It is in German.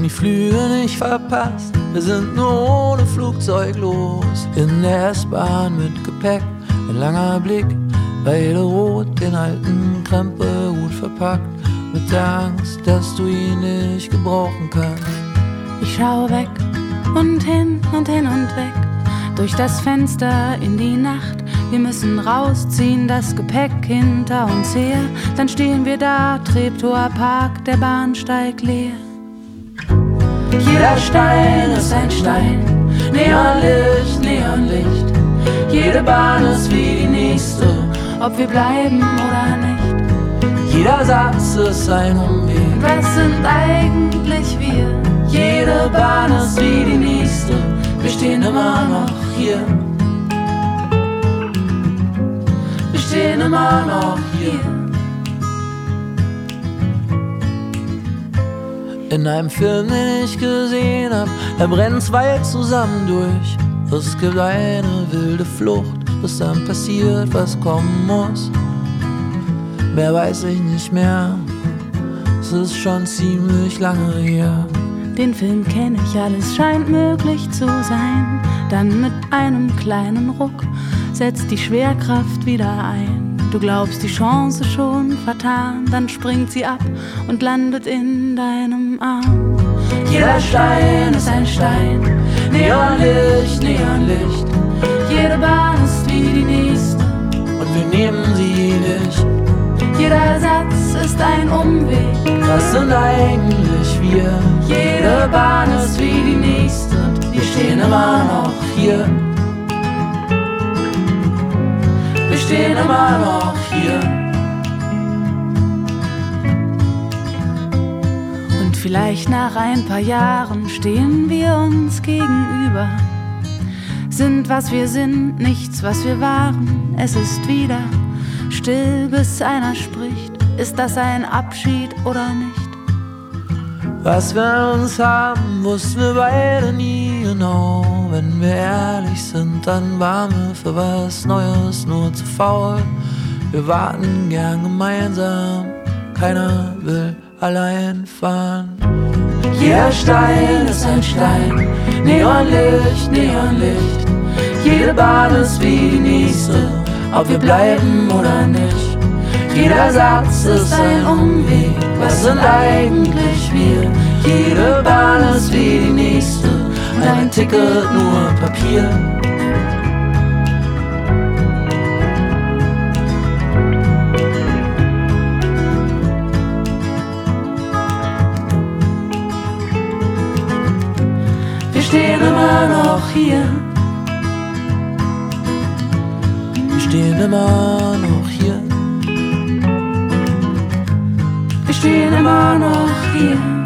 die Flüge nicht verpasst. Wir sind nur ohne Flugzeug los. In der S-Bahn mit Gepäck, ein langer Blick, beide rot, den alten Krempelhut verpackt. Mit der Angst, dass du ihn nicht gebrauchen kannst. Ich schau weg und hin und hin und weg, durch das Fenster in die Nacht. Wir müssen rausziehen, das Gepäck hinter uns her. Dann stehen wir da, Treptower Park, der Bahnsteig leer. Jeder Stein ist ein Stein, Neonlicht, Neonlicht. Jede Bahn ist wie die nächste, ob wir bleiben oder nicht. Jeder Satz ist ein Umweg. Was sind eigentlich wir? Jede Bahn ist wie die nächste. Wir stehen immer noch hier. Wir stehen immer noch hier. In einem Film, den ich gesehen hab, da brennt zwei zusammen durch. Es gibt eine wilde Flucht, bis dann passiert, was kommen muss. Mehr weiß ich nicht mehr, es ist schon ziemlich lange her. Den Film kenn ich, alles scheint möglich zu sein. Dann mit einem kleinen Ruck setzt die Schwerkraft wieder ein. Du glaubst die Chance schon vertan, dann springt sie ab und landet in deinem Arm. Jeder Stein ist ein Stein, Neonlicht, Neonlicht. Jede Bahn ist wie die nächste und wir nehmen sie nicht. Jeder Satz ist ein Umweg. Was sind eigentlich wir? Jede Bahn ist wie die nächste. Wir stehen immer noch hier. Wir stehen immer noch hier. Und vielleicht nach ein paar Jahren stehen wir uns gegenüber. Sind, was wir sind, nichts, was wir waren. Es ist wieder still, bis einer spricht. Ist das ein Abschied oder nicht? Was wir an uns haben, wussten wir beide nie genau. Wenn wir ehrlich sind, dann waren wir für was Neues nur zu faul. Wir warten gern gemeinsam, keiner will allein fahren. Jeder Stein ist ein Stein, Neonlicht, Neonlicht. Jede Bahn ist wie die nächste, ob wir bleiben oder nicht. Jeder Satz ist ein Umweg, was sind eigentlich wir? Jede Bahn ist wie die nächste, ein Ticket nur Papier. Wir stehen immer noch hier. Wir stehen immer noch hier. Wir stehen immer noch hier.